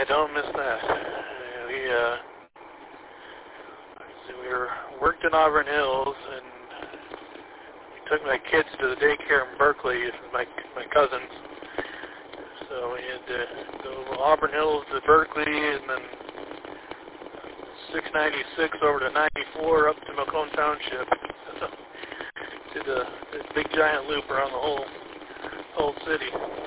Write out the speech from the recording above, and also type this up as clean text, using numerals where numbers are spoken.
I don't miss that. We were worked in Auburn Hills, and we took my kids to the daycare in Berkeley, my cousins. So we had to go Auburn Hills to Berkeley, and then 696 over to 94 up to Macomb Township. Did a big giant loop around the whole city.